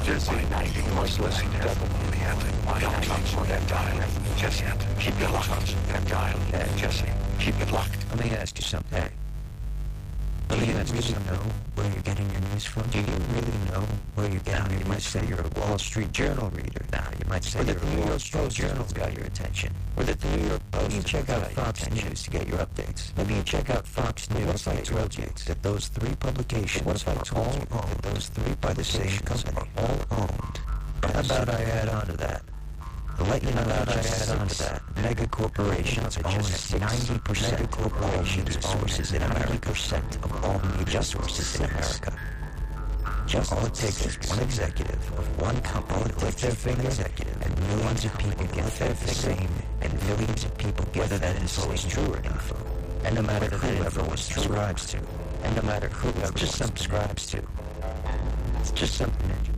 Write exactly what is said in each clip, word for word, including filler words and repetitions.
Jesse, you must listen to devil on the end. Don't touch that dial. Jesse, keep it locked. That dial. Jesse, keep it locked. Let me ask you something. Hey. Let me ask you something. Do you really know where you're getting your news from? Do you really know where you're getting your news? You might say you're a Wall Street Journal reader. Now, you might say you're a New York Post Journal's got your attention. Or that the New York Post. You check out Fox News to get your updates. Maybe you check out Fox News to get your updates. That those three publications are all owned. Those three by the same company. All owned. How about I add on to that? The let you know that I add on to that. Mega corporations own ninety percent of corporations sources in ninety percent of all media sources in America. Just all it takes is one executive of one company to lift their finger, and millions of people get their same, and millions of people get whether that info is true or info. And no matter whoever one subscribes to, and no matter whoever just subscribes to, it's just something that you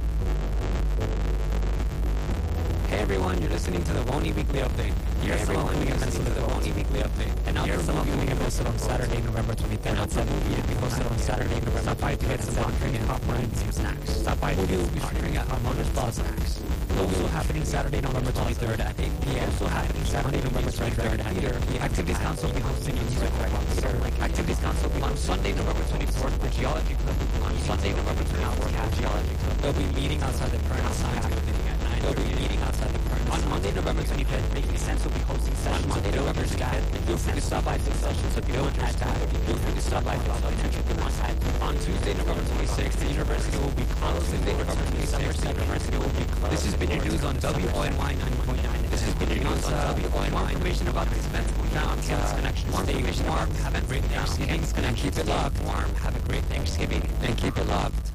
Hey everyone, you're listening to the Woney Weekly Update. Here's some of the events of the Woney Weekly Update. And now some of the movie posted on Saturday, November twenty-third. And some movie will be posted on Saturday, November. Stop by to get some laundry and popcorn and some snacks. Stop by to get laundry at Harmona's Bar Snacks. Also happening Saturday, November twenty-third at eight p.m. Also happening Saturday, November twenty-third at Theater. Activities Council will be hosting a music concert. Activities Council will be on Sunday, November twenty-fourth, the Geology Club. On Sunday, November twenty-fourth, the Geology Club. They'll be meeting outside the Colonel Science Building at nine. They'll be meeting outside the Colonel. On Monday, November twenty-fifth, Making Sense will be hosting sessions. Monday, November twenty-fifth, feel free to stop by for sessions of your own hashtag. Feel free to stop by for financial side. On Tuesday, November twenty-sixth, the university will be closed. Tuesday, November twenty-sixth, the university will be closed. This has been your news on W O N Y ninety point nine. This has been your news on W O N Y. More information about these events will be on Campus Connection. Stay warm, have a great Thanksgiving, and keep it locked. Warm, have a great Thanksgiving, and keep it locked.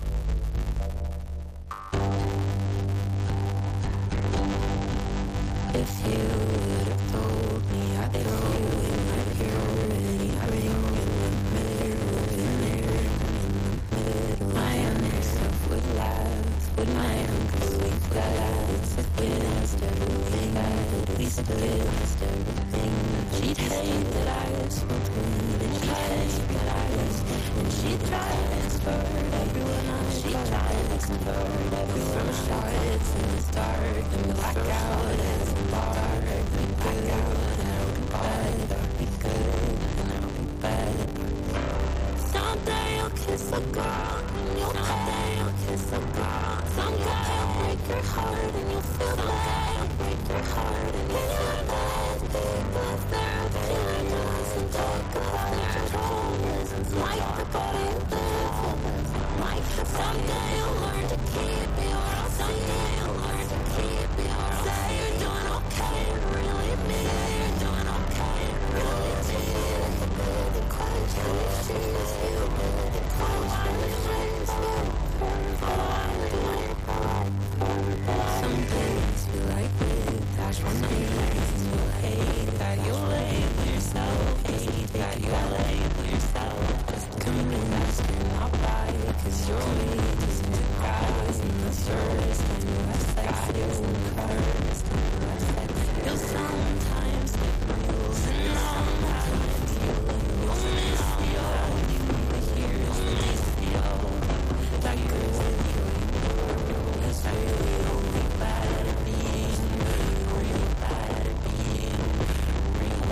If you would have told me I'd throw in my purity ring in the middle, in there, in the middle. My younger self would laugh, would my uncle would laugh. It's against everything I'd be against everything. She'd hate that I was smoking, and she'd hate that I was, and she'd try to convert everyone on. She'd try to convert everyone. The starts in the dark, and the blackout is the dark, and blackout, and I'll be bad, I'll be good, and I'll be bad. Someday you'll kiss a girl, and you'll someday you'll kiss a girl. Some guy will break your heart, and you'll feel bad. I'll break your heart, and you'll feel bad. People therapy doesn't talk about your traumas. It's like the body you live in. Like the someday you'll learn to keep your own. Someday you'll learn to keep your own. Say you're doing okay, and really mean it. You're doing okay, and really mean it. The question is, is you. I want to raise you. I want to live. Some days you like it, gosh, one days you'll hate that you'll label yourself. Hate that you'll label yourself. Just convinced you're not right, cause your weight is in the grass and the thirst and the sex is in the first and the sex. You'll sometimes make rules and sometimes you'll you'll miss the old. You will hear you'll miss the old. That girl with you is really only bad at being real bad at being real.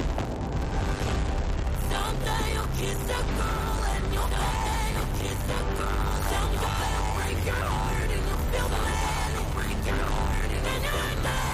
Someday you'll kiss a girl and you'll someday you'll kiss a girl. Someday you'll break your heart and you'll feel bad. You'll break your heart and you'll feel bad.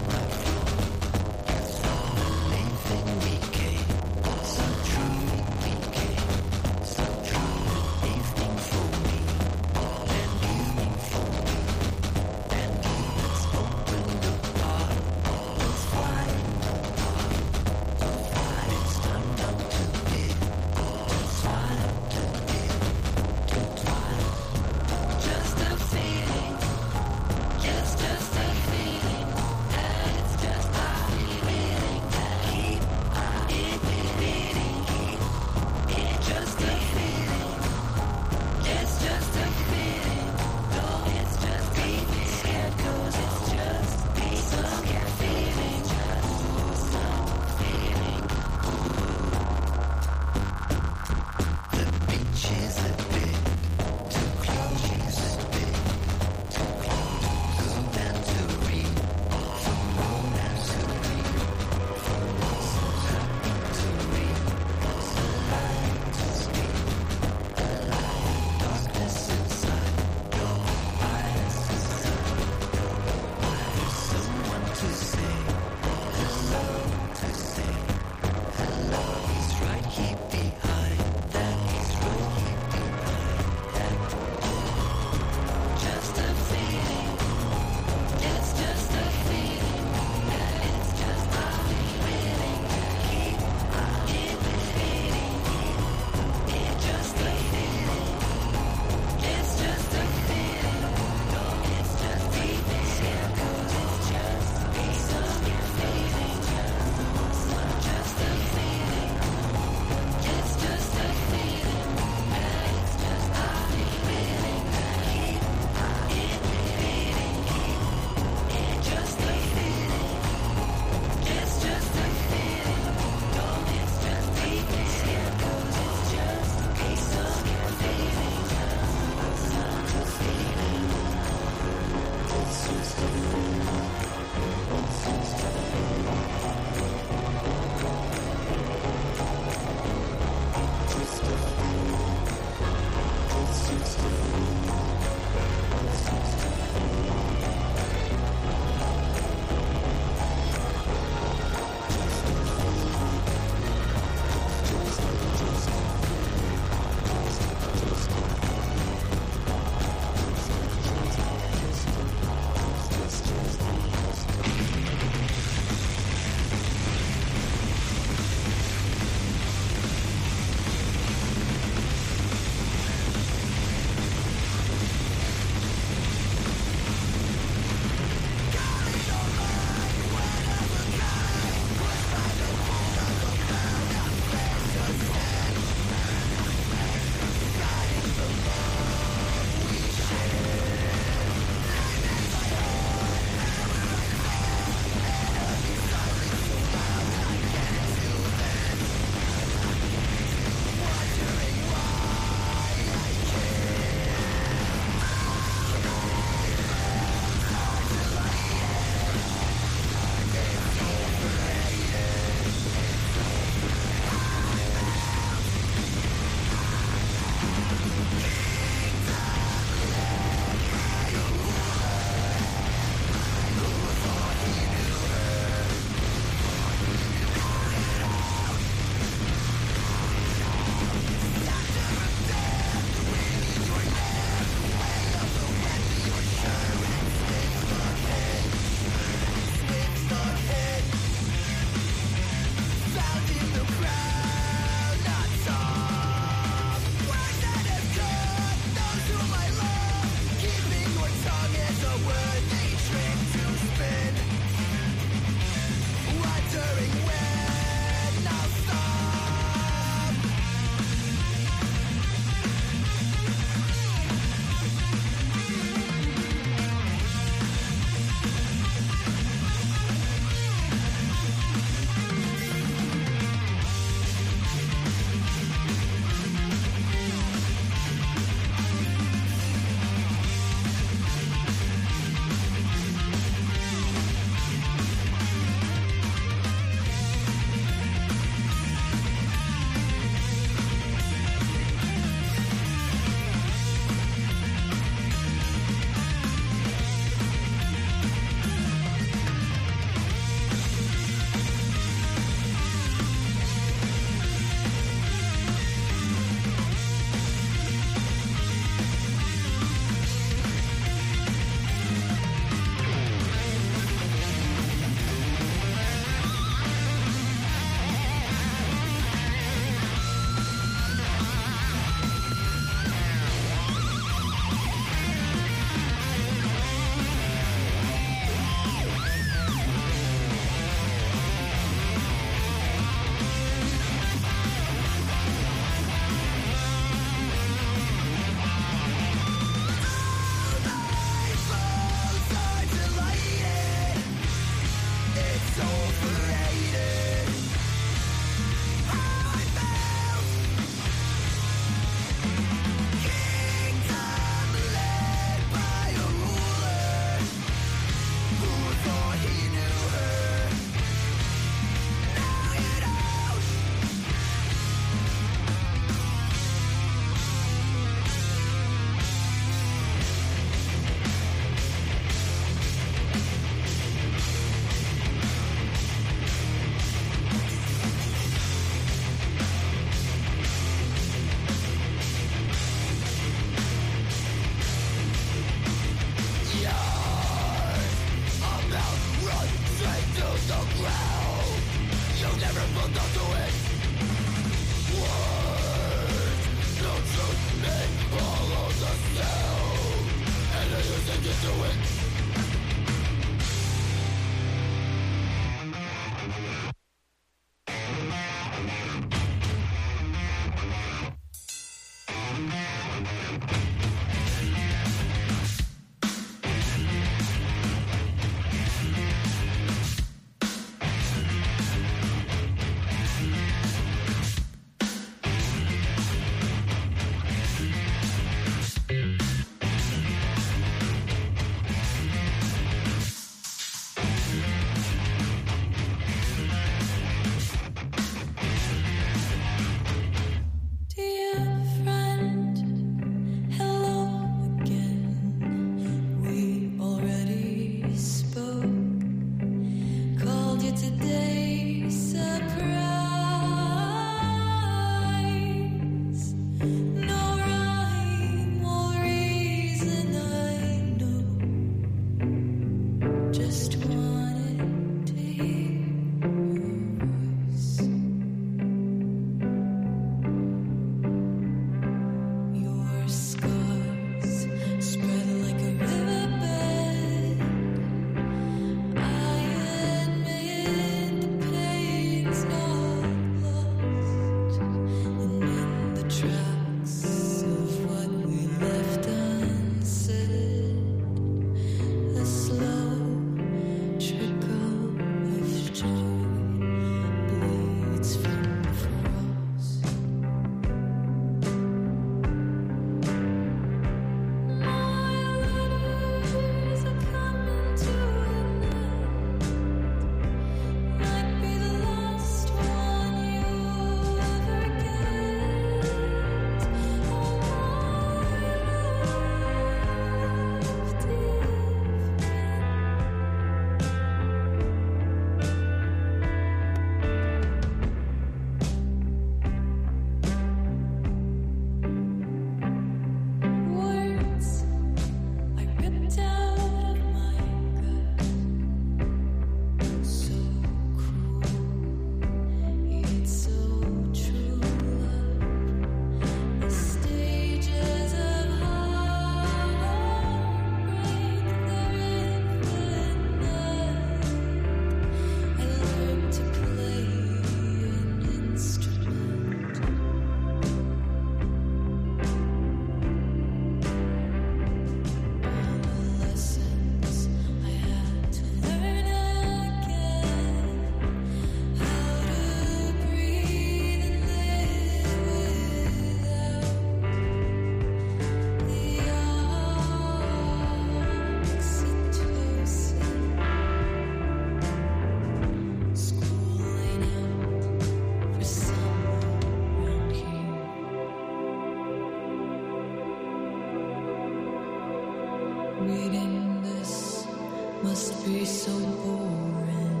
Reading this must be so boring.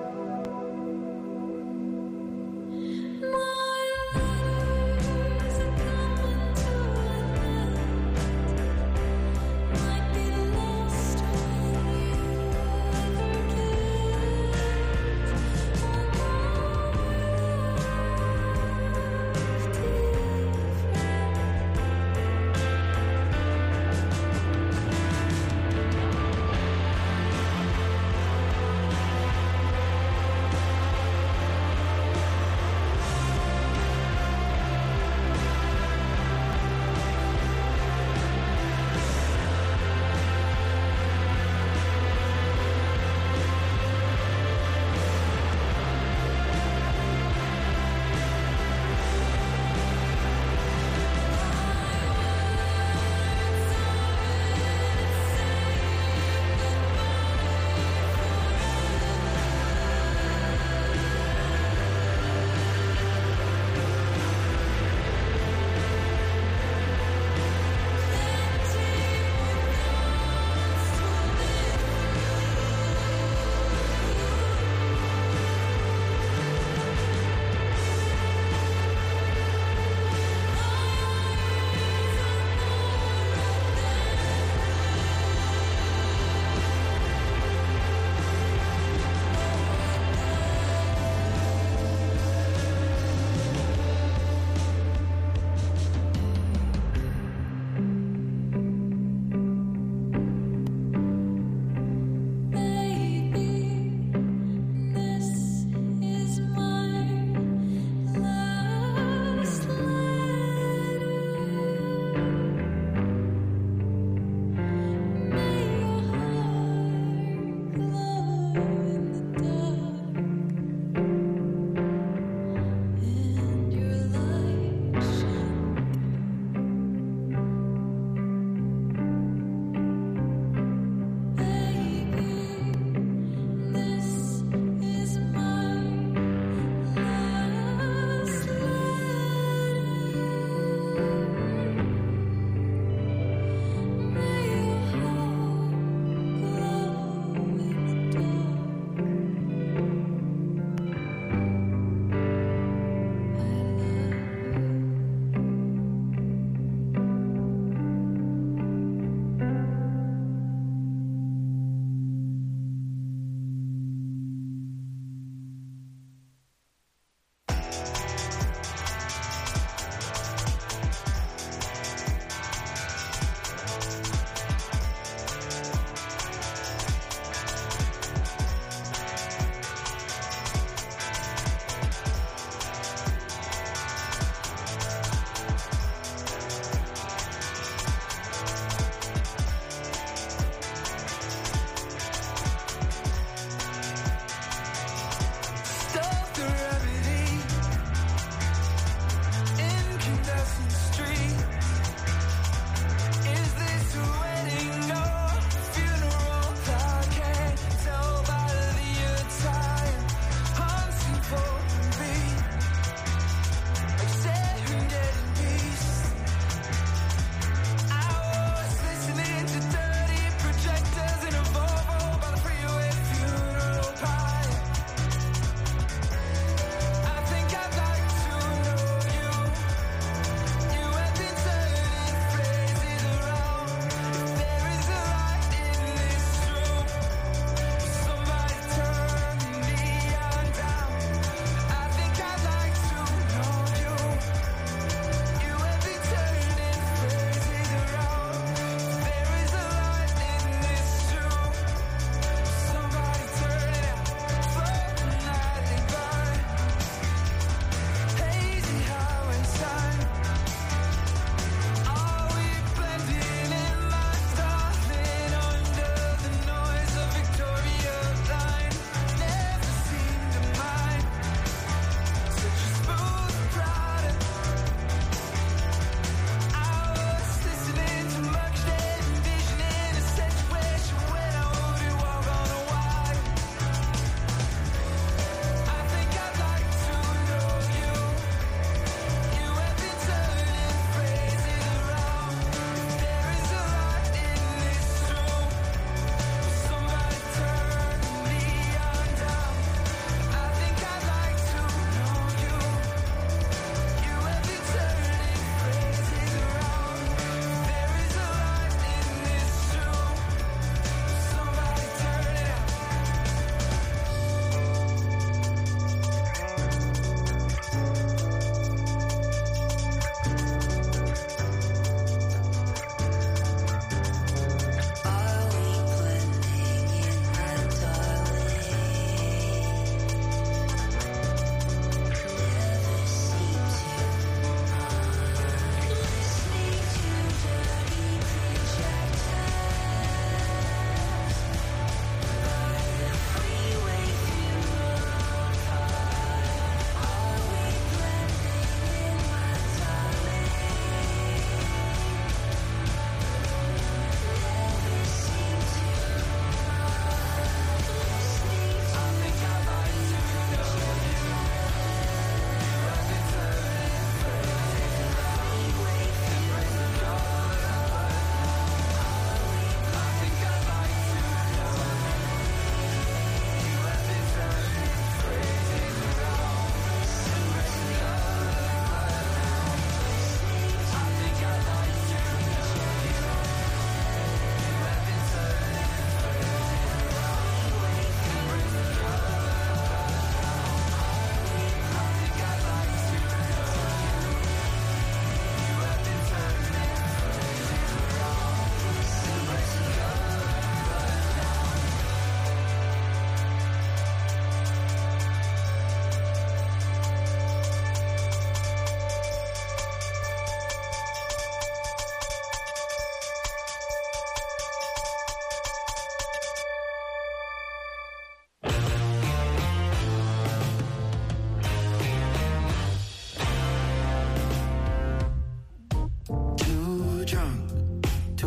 My letters are coming to an end. Might be lost when you ever get. Different.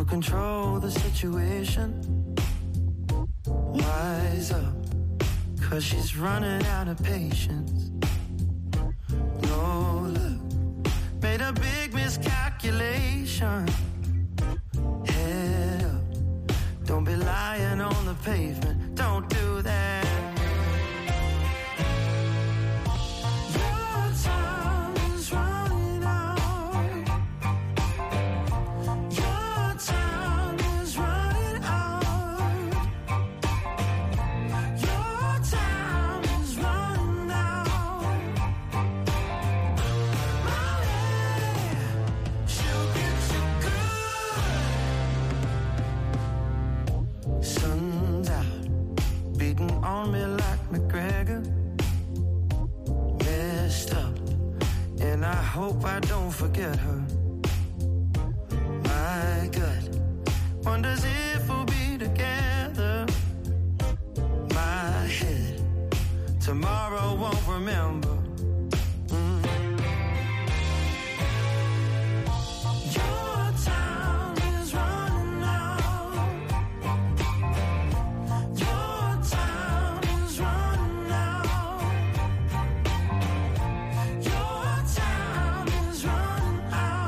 to control the situation. Wise up, cause she's running out of patience. No look, made a big miscalculation. Head up, don't be lying on the pavement, don't do that. Your time is running out. Your time is running out. Your time is running out. Molly, she'll get you good. Sun's out, beating on me like McGregor. Messed up, and I hope I don't forget her. My gut wonders if we'll be together. My head tomorrow won't remember. Mm. Your time is running out. Your time is running out. Your time is running out.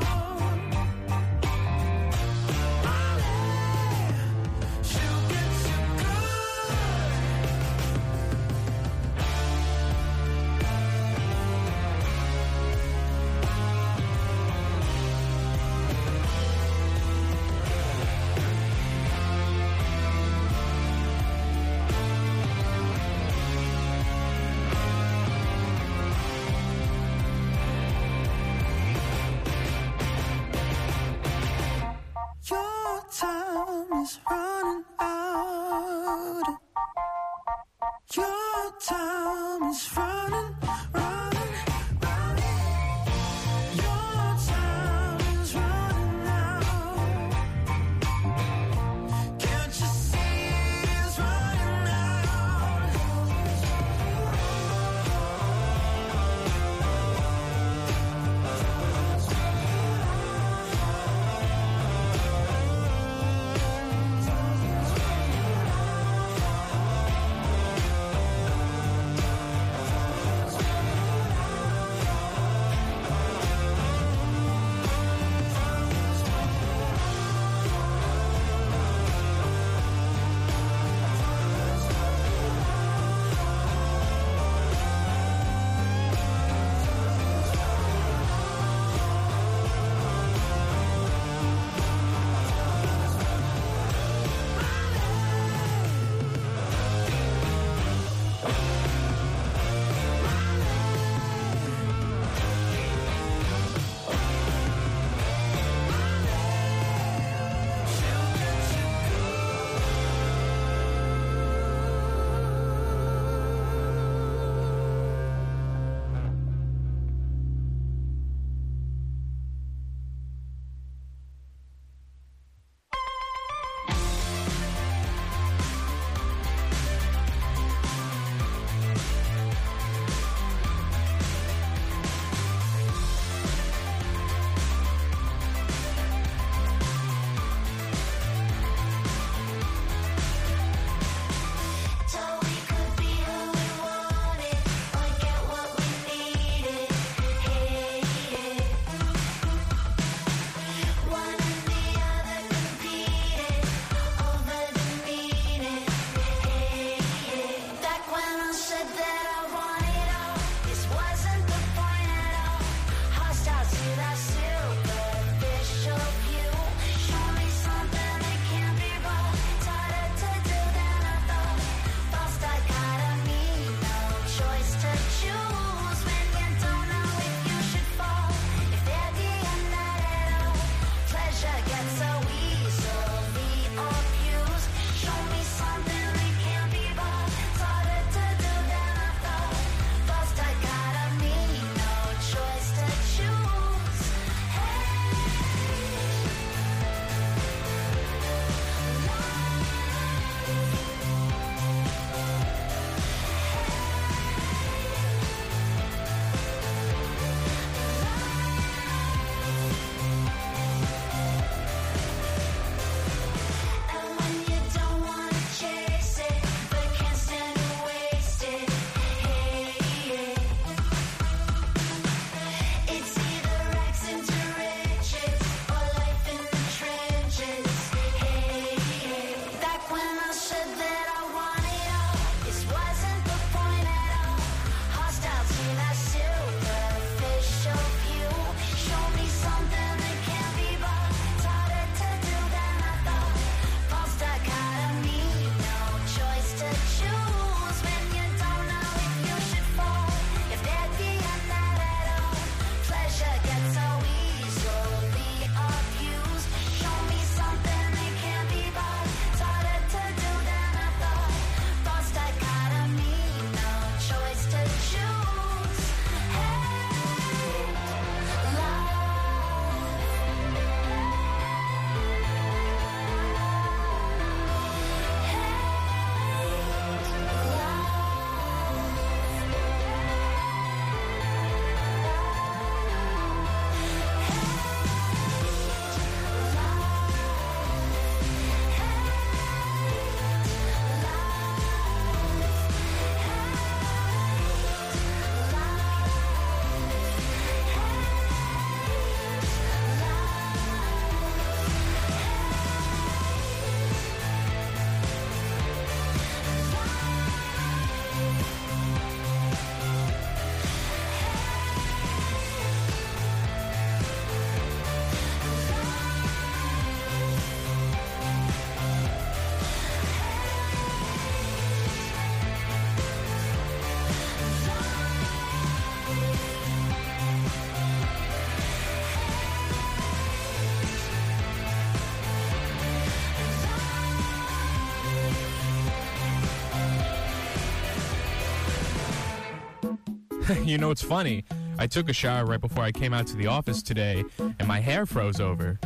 You know, it's funny. I took a shower right before I came out to the office today, and my hair froze over.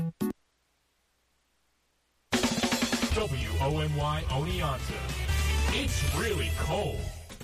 W O N Y Oneonta. It's really cold.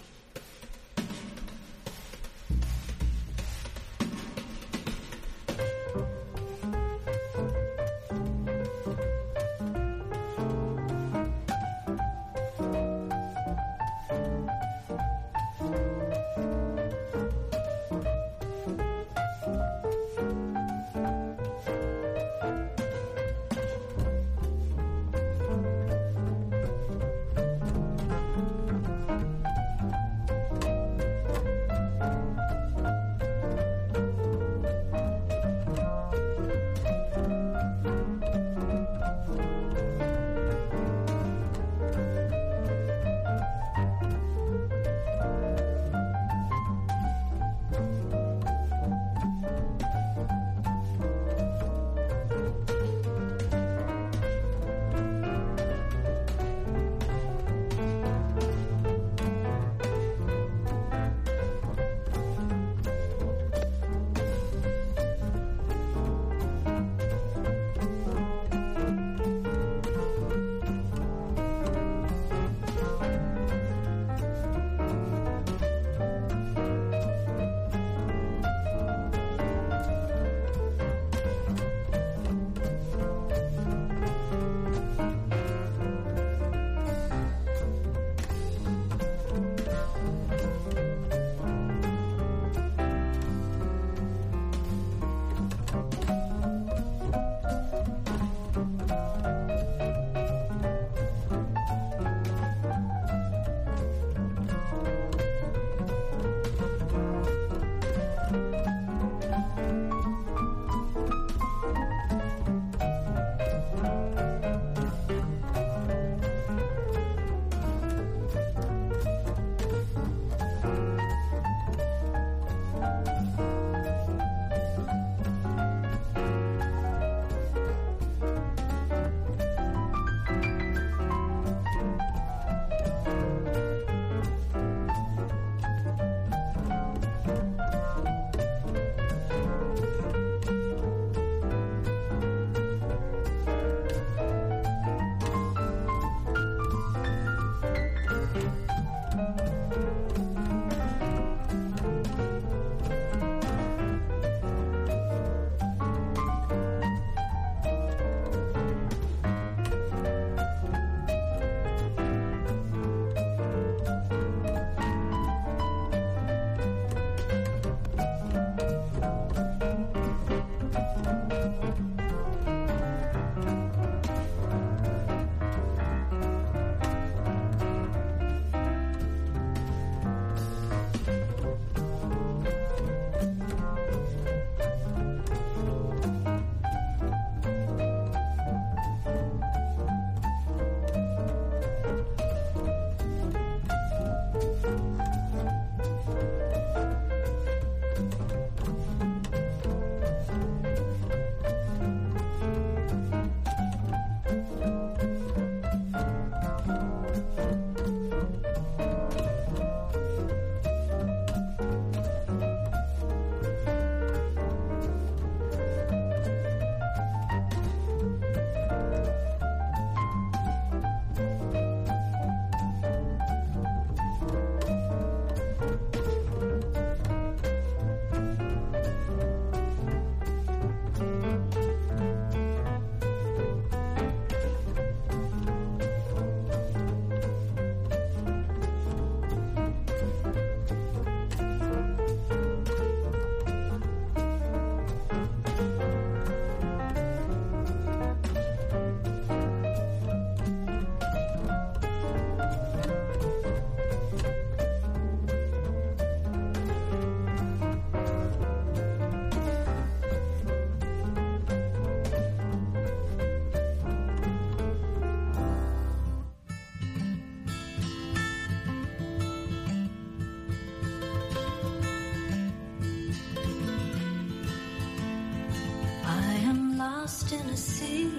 lost in a sea,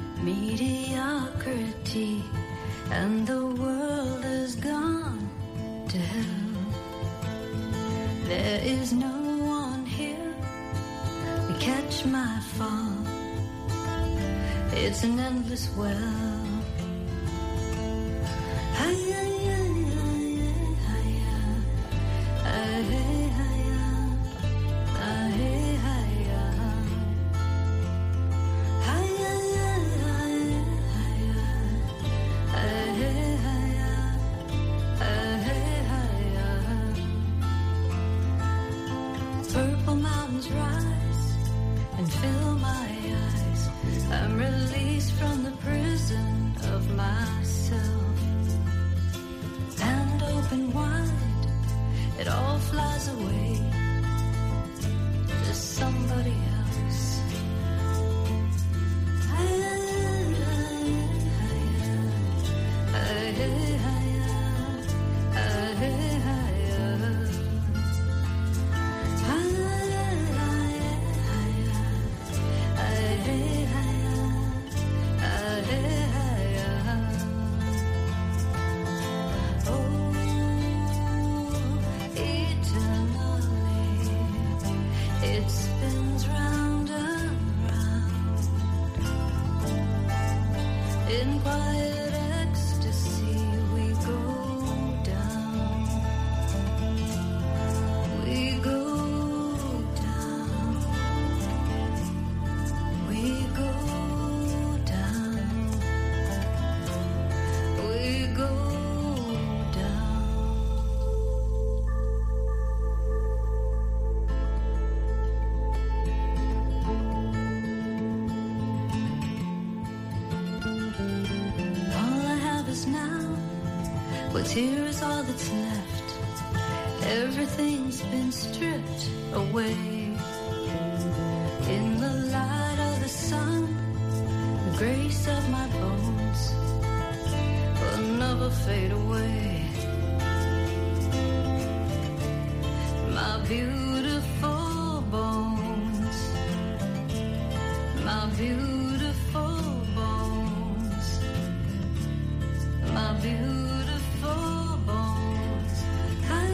mediocrity, and the world has gone to hell. There is no one here to catch my fall. It's an endless well. Purple mountains rise and fill my eyes. I'm released from the prison of myself. Hand open wide, it all flies away to somebody else. It spins round and round in quiet ecstasy. We go down, we go down, we go down, we go down. All I have is now. What's here is all that's left. Everything's been stripped away. In the light of the sun, the grace of my bones will never fade away. My beautiful bones, my beautiful bones, my beautiful bones. Hi,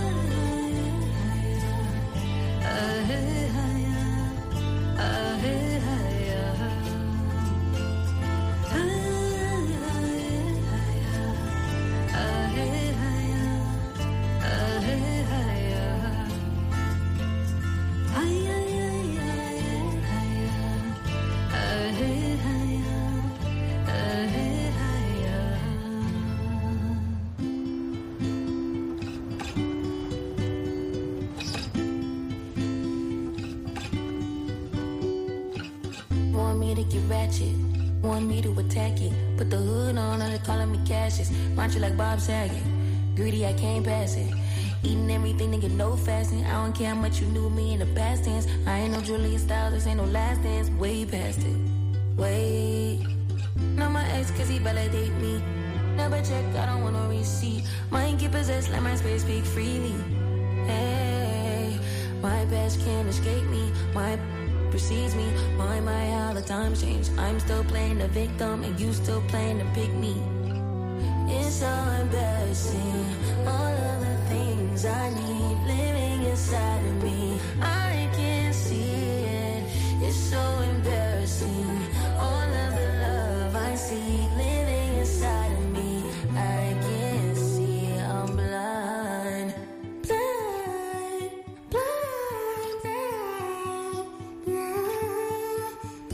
Want me to get ratchet, want me to attack it. Put the hood on, and they calling me Cassius. Mind you like Bob Saget. Greedy, I can't pass it. Eating everything, nigga, no fasting. I don't care how much you knew me in the past tense. I ain't no Julia Stiles, this ain't no last dance. Way past it. Wait. Not my ex, cause he validate me. Never check, I don't want no receipt. Mind get possessed, let my space speak freely. Hey, my past can't escape me. My precedes me. My, my, how the times change. I'm still playing the victim, and you still playing the pick me. It's so embarrassing. All of the things I need living inside of me. I can't see it. It's so embarrassing. All of the love I see living inside of me. I can't see it. I'm blind. Blind. Blind. Blind. Blind.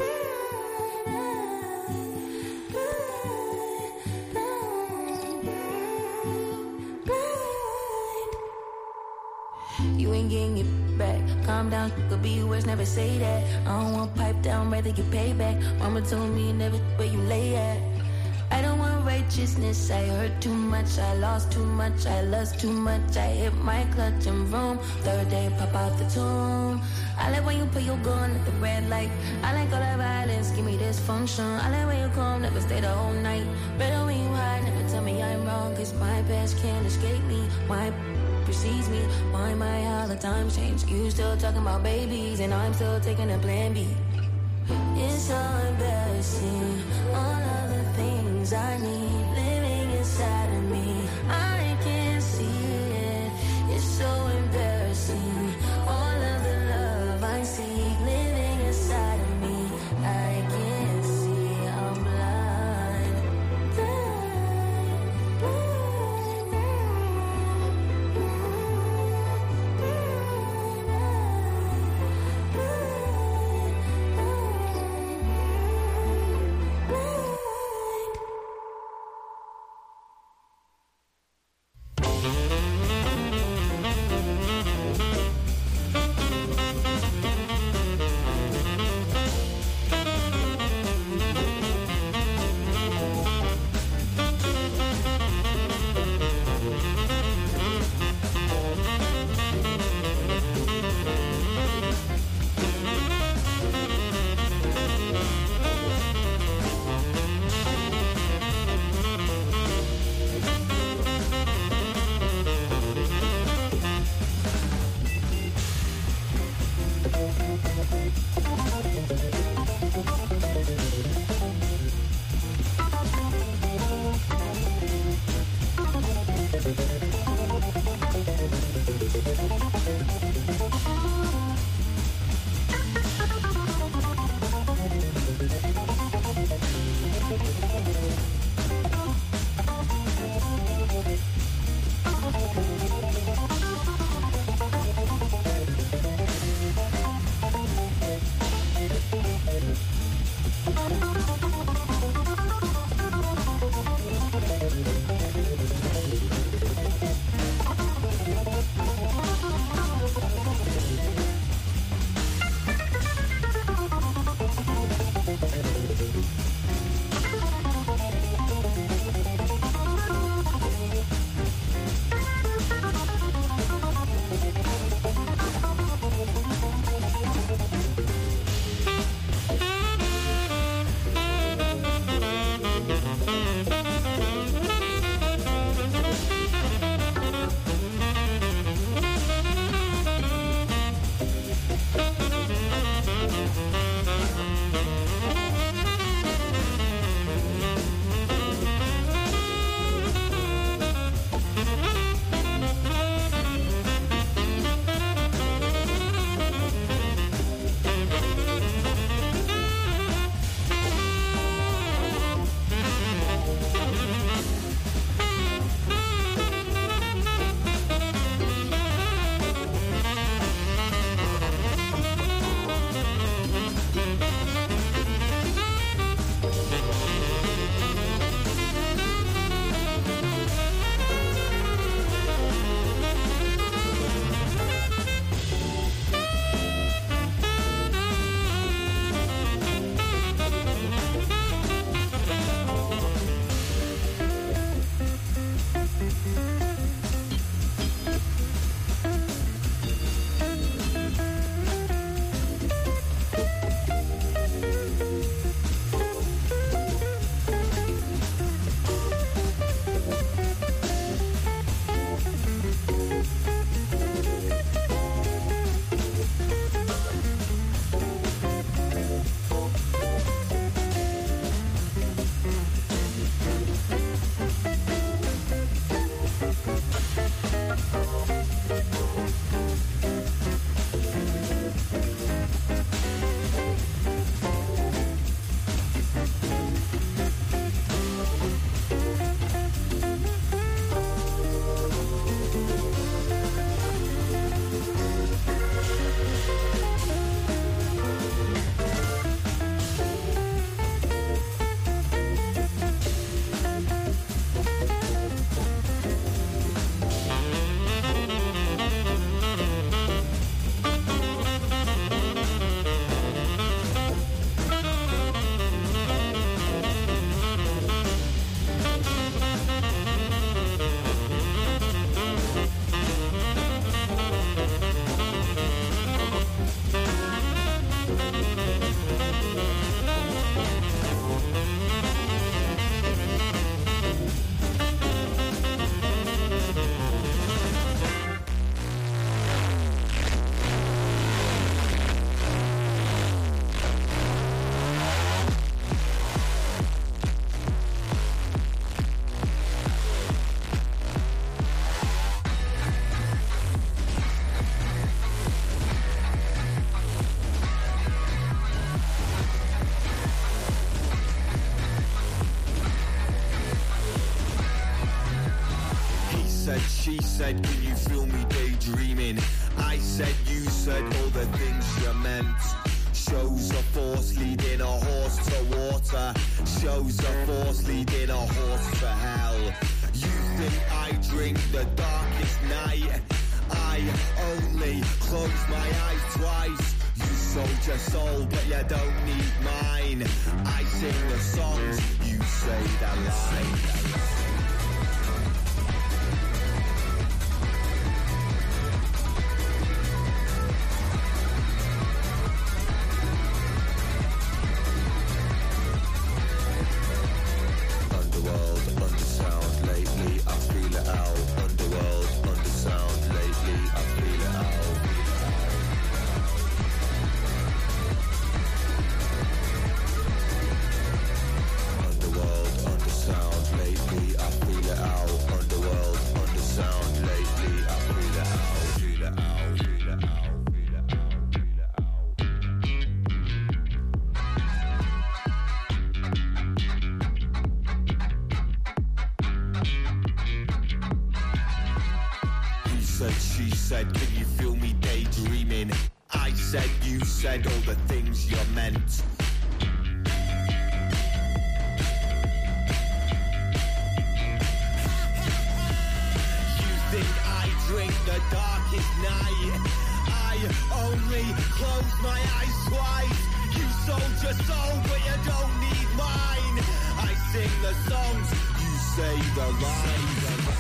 You ain't getting it back. Calm down, could be worse, never say that. I don't want pipe down, rather get payback. Mama told me never where you lay at. I don't want righteousness, I hurt too much. I lost too much, I lost too much. I hit my clutch and vroom. Third day, pop out the tomb. I like when you put your gun at the red light. I like all that violence, give me dysfunction. I like when you come, never stay the whole night. Better when you hide, never tell me I'm wrong. Cause my past can't escape me. My precedes me. Why my how the times change? You still talking about babies, and I'm still taking a plan B. It's so embarrassing. All of the things I need living inside of me. I can't see it. It's so embarrassing. She said, can you feel me daydreaming? I said, you said all the things you meant. Shows a force leading a horse to water. Shows a force leading a horse to hell. You think I drink the darkest night? I only close my eyes twice. You sold your soul, but you don't need mine. I sing the songs, you say the lines. Lately said, she said, can you feel me daydreaming? I said, you said all the things you meant. You think I drink the darkest night? I only close my eyes twice. You sold your soul, but you don't need mine. I sing the songs, you say the lines.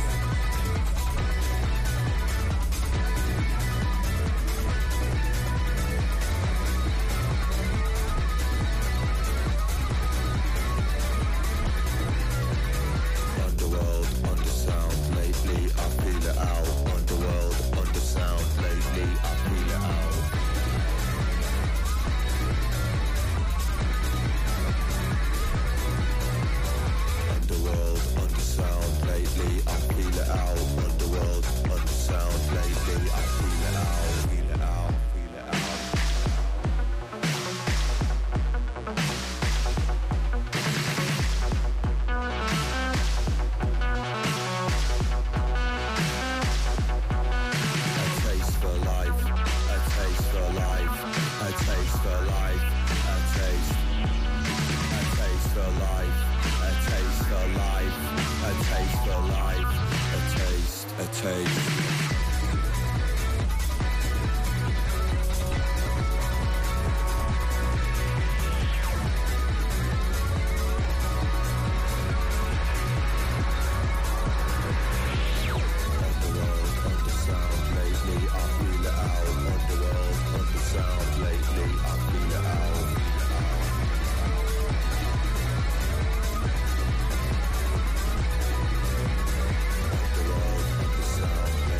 Underworld, undersound, lately I feel it out. Underworld, undersound, lately I feel it out. Underworld, undersound, lately I feel it out. Underworld, undersound, lately I feel it out. Feel it out, feel it out. A taste for life, a taste for life, a taste for life, a taste, a taste for life, a taste for life, a taste for life, a taste, a taste. Underworld, undersound, lately I feel it out. Underworld, undersound, lately I feel it out. Underworld, undersound,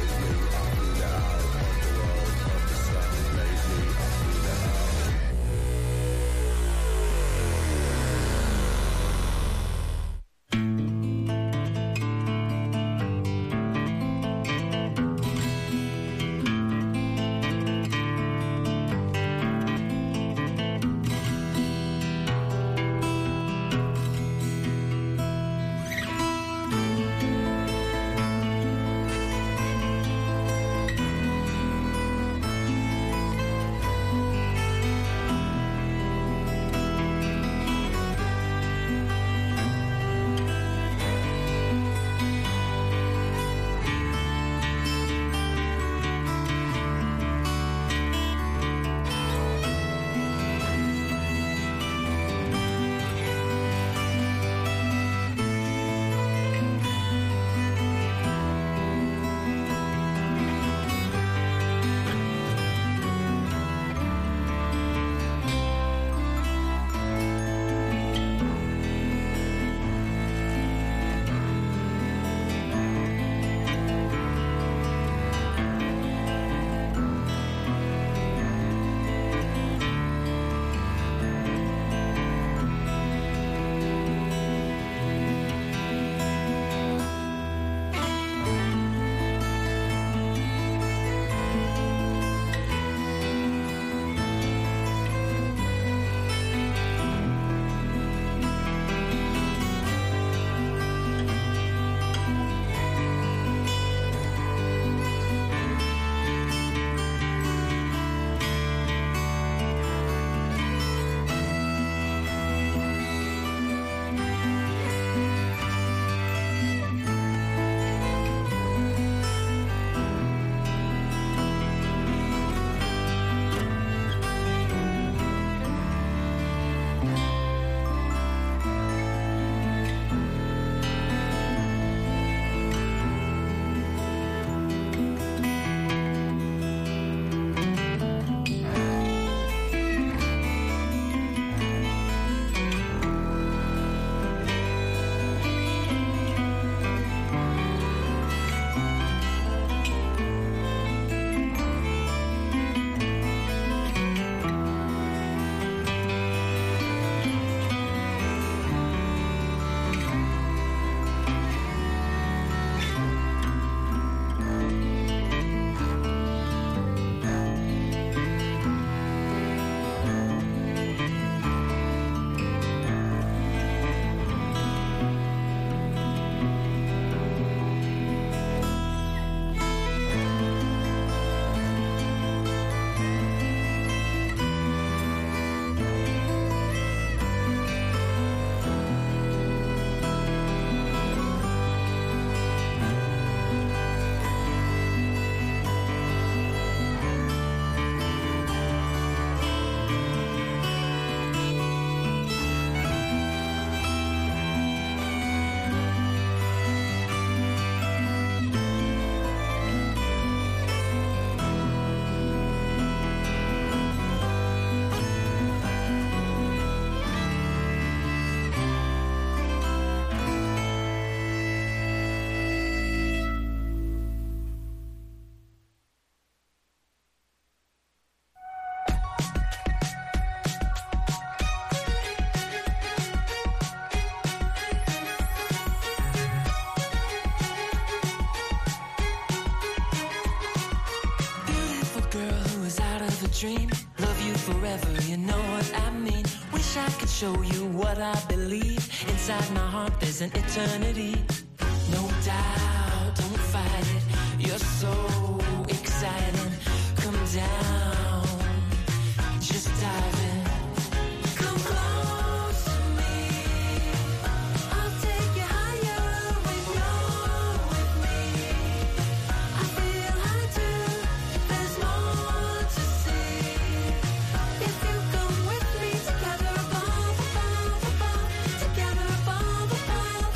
dream. Love you forever, you know what I mean. Wish I could show you what I believe. Inside my heart there's an eternity. No doubt, don't fight it. You're so exciting. Come down, just dive in. Come close to me. I'll take you higher when you're with me. I feel high too. There's more to see. If you come with me, together above, above, above, together above, above,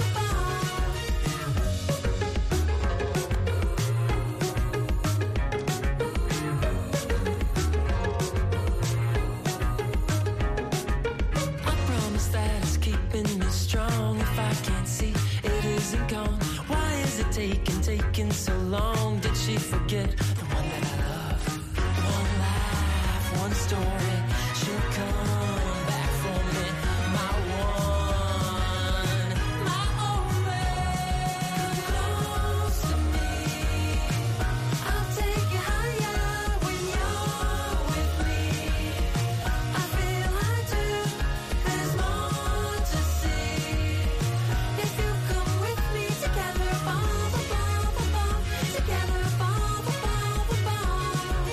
I promise that it's keeping me strong. If I can't see, it isn't gone. Why is it taking, taking so long? Did she forget the one that I love? One life, one story. She'll come back for me. My one, my only. Come close to me. I'll take you higher when you're with me. I feel high too. There's more to see. If you come with me, together above, above, above, together above, above, above.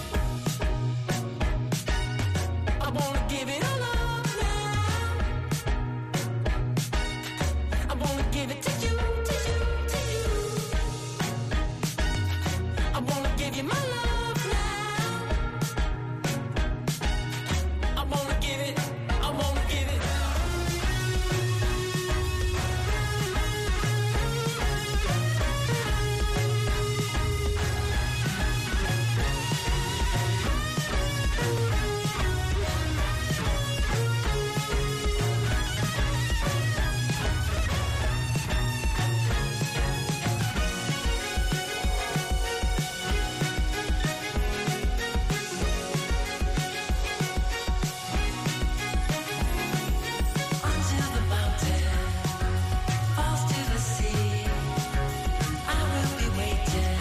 I wanna give it all up now. I wanna give it to you, to you, to you. I wanna give you my love now. I wanna give it, I wanna give it. Until the mountain falls to the sea, I will be waiting.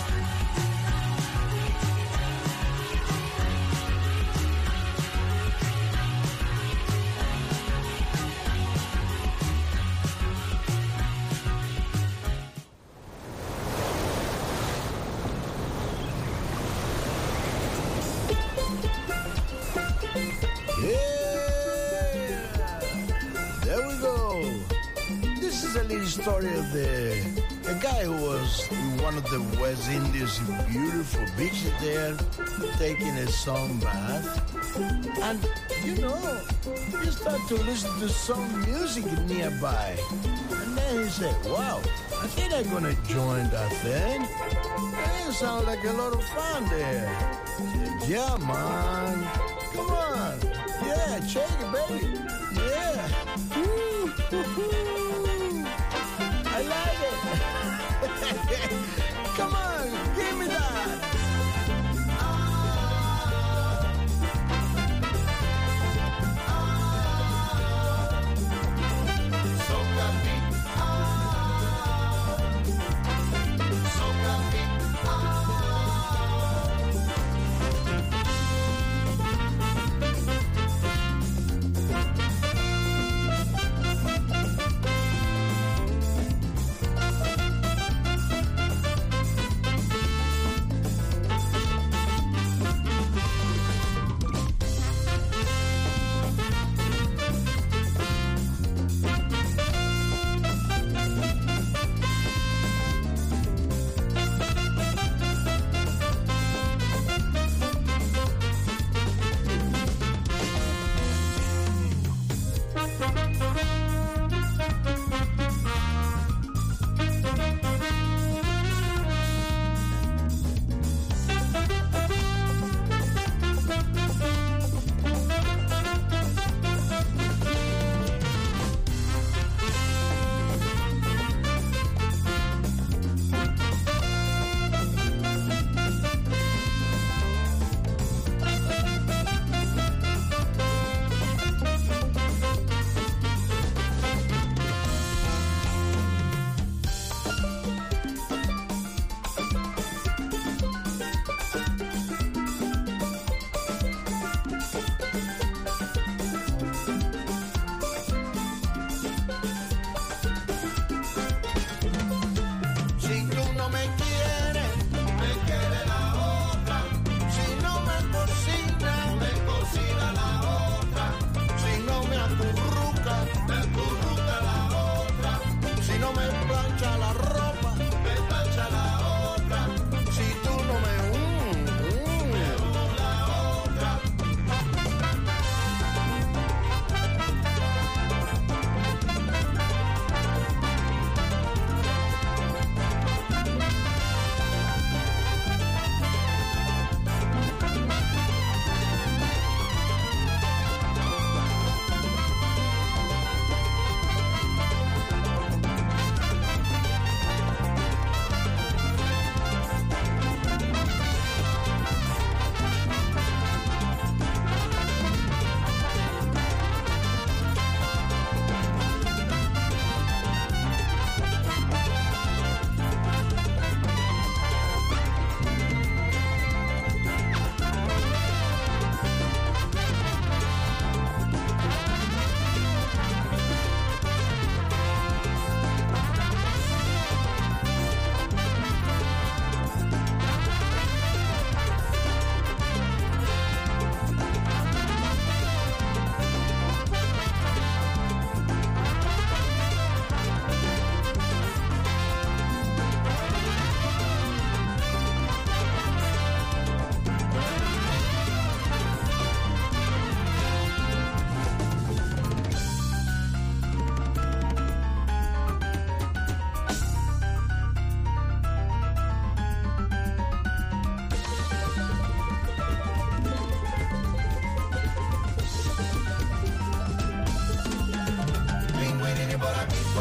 Yeah, there we go. This is a little story of the a guy who was in one of the West Indies, beautiful beaches there, taking a sun bath, and you know, he started to listen to some music nearby, and then he said, "Wow, I think I'm gonna join that thing. It sounds like a lot of fun there." He said, "Yeah, man. Come on. Yeah, shake it, baby. Yeah. Woo, woo, woo. I like it. Come on, give me that."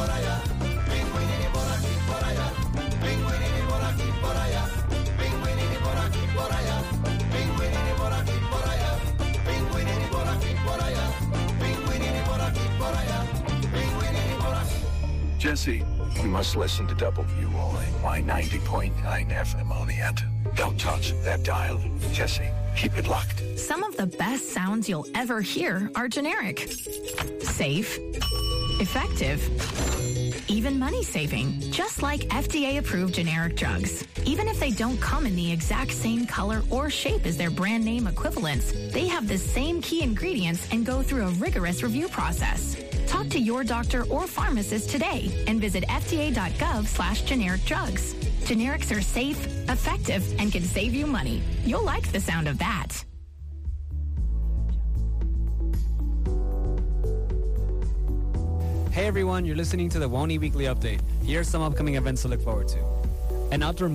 por allá. Pinguinini por aquí, por allá. Pinguinini por aquí, por allá. Pinguinini por aquí, por allá. Pinguinini por aquí, por allá. Pinguinini por aquí, por allá. Pinguinini por aquí, por allá. Pinguinini por aquí. Jesse, you must listen to W O N Y ninety point nine F M on the end. Don't touch that dial. Jesse, keep it locked. Some of the best sounds you'll ever hear are generic. Safe. Effective. Even money-saving. Just like F D A-approved generic drugs. Even if they don't come in the exact same color or shape as their brand name equivalents, they have the same key ingredients and go through a rigorous review process. Talk to your doctor or pharmacist today and visit F D A dot gov slash generic drugs. Generics are safe, effective, and can save you money. You'll like the sound of that. Hey everyone, you're listening to the W O N Y Weekly Update. Here are some upcoming events to look forward to. An outdoor